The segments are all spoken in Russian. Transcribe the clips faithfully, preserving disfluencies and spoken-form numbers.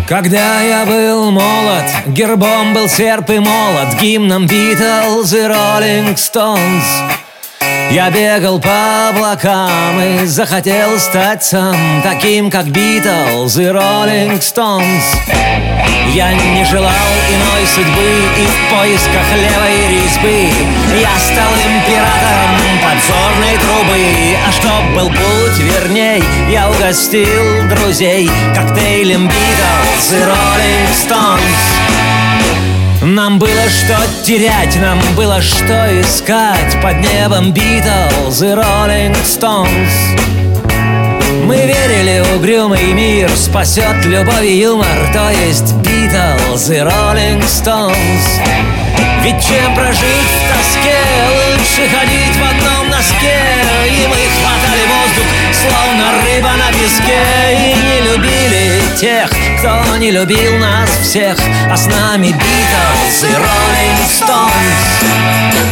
Когда я был молод, гербом был серп и молот, гимном Битлз и Роллинг Стоунс. Я бегал по облакам и захотел стать сам таким, как Битлз и Роллинг Стоунс. Я не желал иной судьбы и в поисках левой резьбы я стал императором подзорной трубы. А чтоб был путь верней, я угостил друзей коктейлем Битлз и Роллинг Стоунс. Нам было что терять, нам было что искать под небом Битлз и Роллинг Стоунс. Мы верили, угрюмый мир спасет любовь и юмор, то есть Битлз и Роллинг Стоунс. Ведь чем прожить в тоске, лучше ходить в одном носке. И мы хватали воздух, словно рыба на песке, и не любили тех, кто не любил нас всех, а с нами Битлз и Роллинг Стоунс.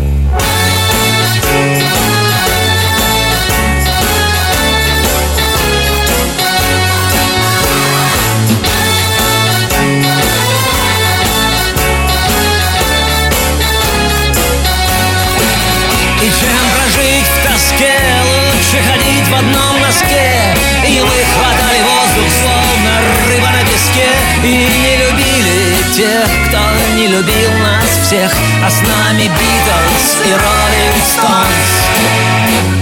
И чем прожить в тоске, лучше ходить в одном носке. И мы хватали воздух, словно рыба на песке, и не любили тех, кто не любил нас всех, а с нами Битлз и Роллинг Стоунс.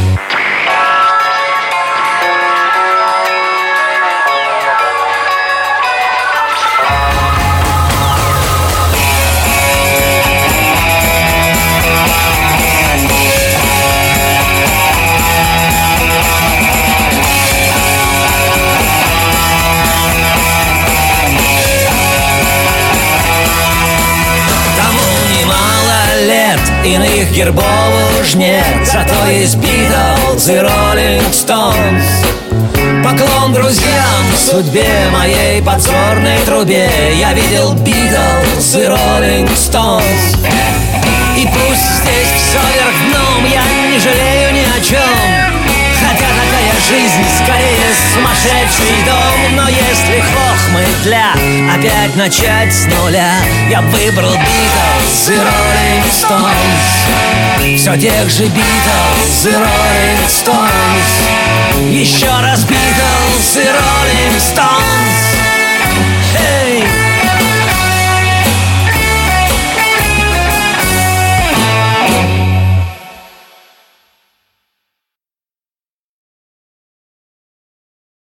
Иных гербов уж нет, зато есть Битлз и Роллинг Стоунс. Поклон друзьям, судьбе моей подзорной трубе. Я видел Битлз и Роллинг Стоунс. И пусть здесь все вверх дном, я не жалею ни о чем. Хотя такая жизнь скорее сумасшедший дом. Но если хохмы для опять начать с нуля, я выбрал Битлз и Роллинг Стоунс. Все тех же Битлз и Роллинг Стоунс. Еще раз Битлз и Роллинг Стоунс. Hey!